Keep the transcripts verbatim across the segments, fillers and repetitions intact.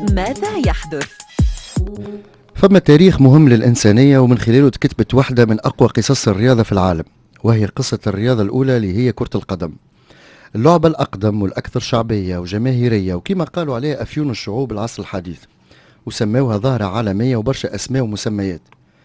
ماذا يحدث؟ فما تاريخ مهم للإنسانية ومن خلاله تكتبت واحدة من أقوى قصص الرياضة في العالم، وهي قصة الرياضة الأولى اللي هي كرة القدم. اللعبة الأقدم والأكثر شعبية وجماهيرية، وكما قالوا عليها أفيون الشعوب العصر الحديث، وسموها ظاهرة عالمية وبرشا أسماء ومسميات.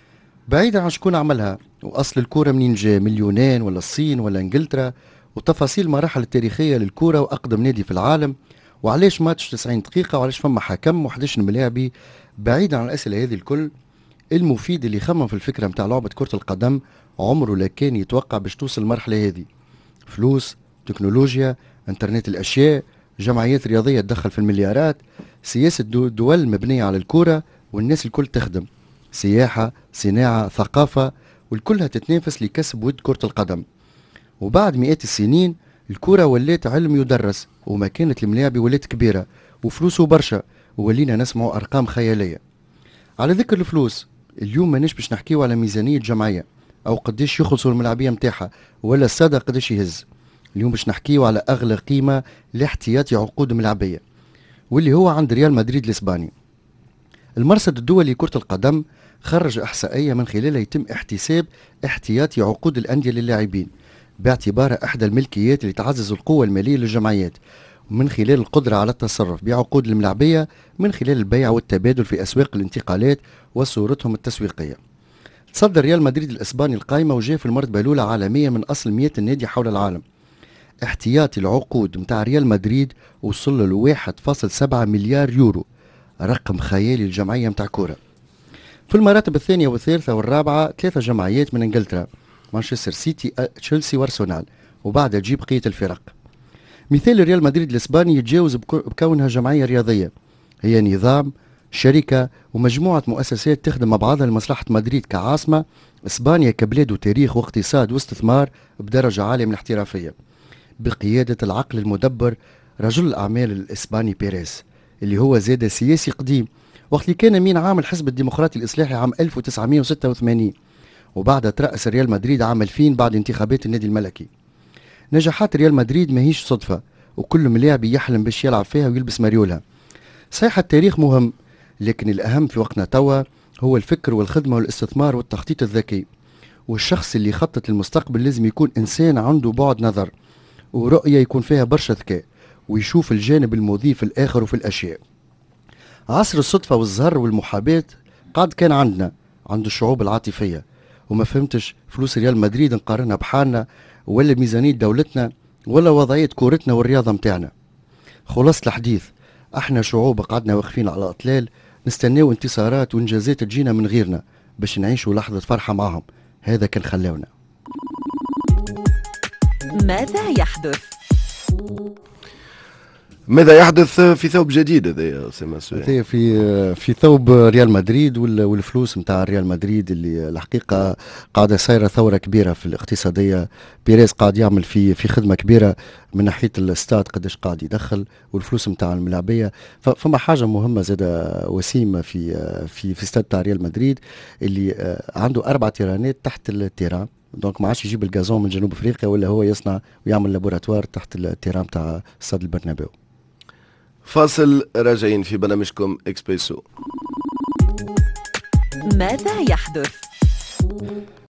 بعيدا عن شكون عملها وأصل الكرة منين جاء، من اليونان ولا الصين ولا إنجلترا، وتفاصيل المراحل التاريخية للكرة وأقدم نادي في العالم، وعلاش ماتش تسعين دقيقة وعلاش فما حكم وحداش ملاعبي. بعيدا عن الأسئلة هذه الكل، المفيد اللي يخمم في الفكرة متاع لعبة كرة القدم عمره لا كان يتوقع باش توصل المرحلة هذه. فلوس، تكنولوجيا، انترنت الأشياء، جمعيات رياضية تدخل في المليارات، سياسة دول مبنية على الكرة والناس الكل تخدم، سياحة، صناعة، ثقافة، والكلها تتنافس لكسب ود كرة القدم. وبعد مئات السنين الكرة ولات علم يدرس، وما كانت الملاعب ولات كبيرة وفلوسه برشا، وولينا نسمعوا أرقام خيالية. على ذكر الفلوس، اليوم ماناش باش نحكيو على ميزانية جمعية أو قديش يخلصوا الملاعبية متاعها ولا السادة قديش يهز. اليوم باش نحكيو على أغلى قيمة لاحتياطي عقود ملاعبية، واللي هو عند ريال مدريد الإسباني. المرصد الدولي لكرة القدم خرج إحصائية من خلالها يتم احتساب احتياطي عقود الأندية للاعبين باعتبارها إحدى الملكيات اللي تعزز القوة المالية للجمعيات، من خلال القدرة على التصرف بعقود الملاعبية من خلال البيع والتبادل في أسواق الانتقالات وصورتهم التسويقية. تصدر ريال مدريد الإسباني القائمة وجاء في المرتبة الأولى عالمية من أصل مئة نادي حول العالم. احتياطي العقود متاع ريال مدريد وصل له واحد فاصلة سبعة مليار يورو، رقم خيالي للجمعية متاع كورة. في المراتب الثانية والثالثة والرابعة ثلاثة جمعيات من انجلترا، مانشستر سيتي، تشيلسي وارسنال، وبعدها تجيب بقية الفرق. مثال ريال مدريد الإسباني يتجاوز بكونها جمعية رياضية، هي نظام، شركة ومجموعة مؤسسات تخدم مع بعضها لمصلحة مدريد كعاصمة، إسبانيا كبلاد وتاريخ واقتصاد واستثمار بدرجة عالية من الاحترافية، بقيادة العقل المدبر رجل الأعمال الإسباني بيريز، اللي هو زاد سياسي قديم وقت اللي كان أمين عام الحزب الديمقراطي الإصلاحي عام ألف وتسعمئة وستة وثمانين، وبعدها ترأس ريال مدريد عام ألفين بعد انتخابات النادي الملكي. نجاحات ريال مدريد ماهيش صدفة، وكل ملاعب يحلم باش يلعب فيها ويلبس مريولها. صحيح التاريخ مهم، لكن الأهم في وقتنا توا هو الفكر والخدمة والاستثمار والتخطيط الذكي. والشخص اللي يخطط للمستقبل لازم يكون إنسان عنده بعد نظر ورؤية يكون فيها برشا ذكاء، ويشوف الجانب المضيء في الآخر وفي الأشياء. عصر الصدفة والزهر والمحاباة قد كان عندنا عند الشعوب العاطفية، وما فهمتش فلوس ريال مدريد نقارنها بحالنا ولا ميزانية دولتنا ولا وضعية كورتنا والرياضة متاعنا. خلاص الحديث، احنا شعوب قعدنا واقفين على اطلال نستناو انتصارات وانجازات تجينا من غيرنا باش نعيشوا لحظة فرحة معهم. هذا كان خلاونا. ماذا يحدث؟ ماذا يحدث في ثوب جديد هذا يا أسامة؟ في في ثوب ريال مدريد والفلوس نتاع ريال مدريد اللي الحقيقه قاعده صايره ثوره كبيره في الاقتصاديه. بيريز قاعد يعمل في في خدمه كبيره من ناحيه الاستاد، قداش قاعد يدخل والفلوس نتاع الملاعبيه. فما حاجه مهمه زاده وسيمه في في في استاد تاع ريال مدريد اللي عنده اربع تيرانات تحت التيران، دونك ما عادش يجيب الغازون من جنوب افريقيا ولا هو يصنع ويعمل لابوراتوار تحت التيران تاع استاد البرنابيو. فاصل، راجعين في برنامجكم اكسبريسو. ماذا يحدث؟